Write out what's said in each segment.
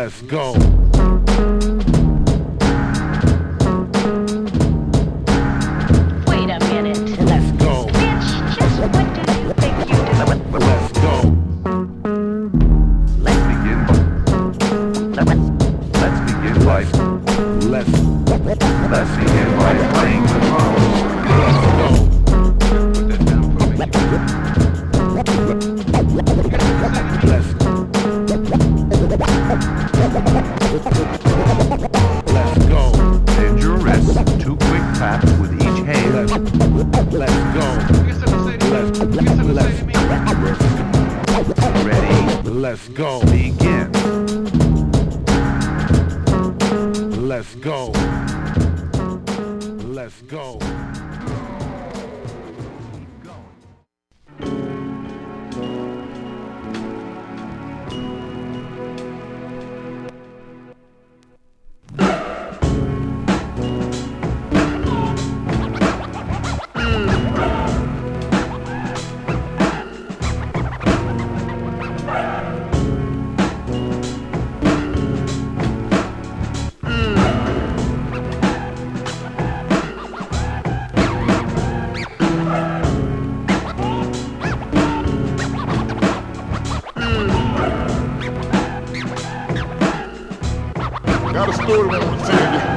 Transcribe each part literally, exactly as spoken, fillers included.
Let's go. Wait a minute. Let's go. Bitch, just what do you think you do? Let's go. Let's begin. Let's begin life. Let's Let's begin by playing the drums. let's go. Put that down for me. Let's let's go. Bend your wrists. Two quick taps with each hand. Let's let's go. Let's let's Ready? let's go. Begin. Let's go. Let's go. Got a story I want to tell you.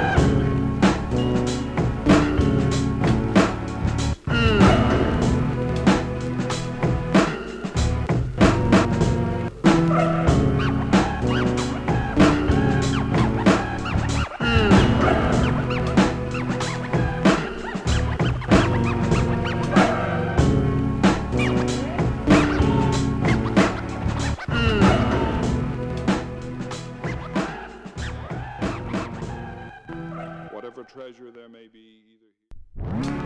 Whatever treasure there may be either